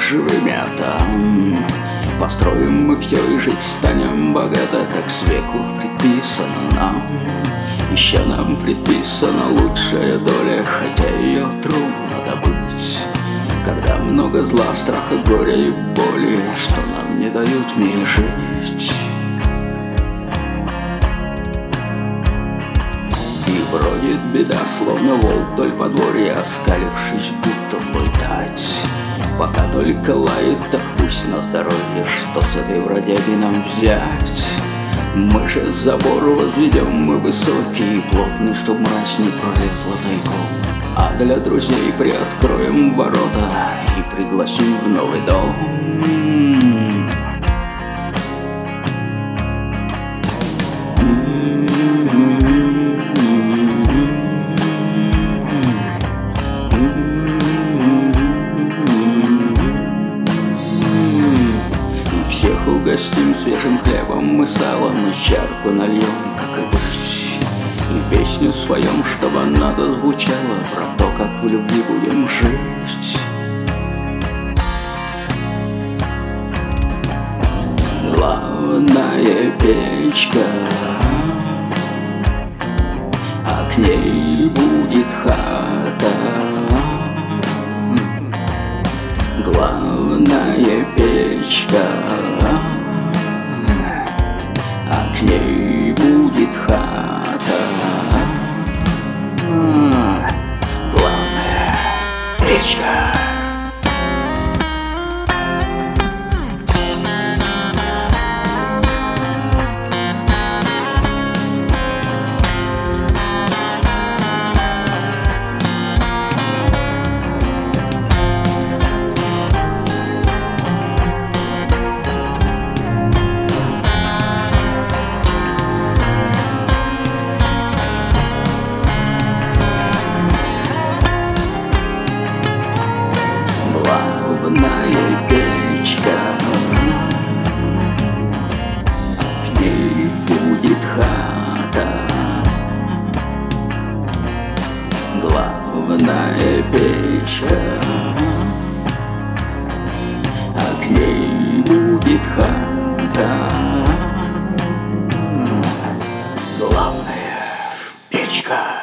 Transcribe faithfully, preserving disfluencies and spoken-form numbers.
живыми, а там построим мы все и жить станем богато, как с веку предписано нам. Еще нам предписана лучшая доля, хотя ее трудно добыть, когда много зла, страха, горя и боли, что нам не дают в мире жить. И бродит беда, словно волк вдоль подворья, оскалившись, будто злой тать. Пока только лает, так пусть на здоровье, что с этой бродяги нам взять. Мы же забор возведем, мы высокий и плотный, чтоб мразь не пролезла тайком. А для друзей приоткроем ворота и пригласим в новый дом. Всех угостим свежим хлебом, мы салом и чарку нальем, как и быть. И песню своем, чтобы она дозвучала про то, как в любви будем жить. Главная печка, а к ней будет хата. Главная печка, а к ней будет хата. Главная печка. Главная печка, к ней будет хата. Главная печка, а к ней будет хата. Главная печка.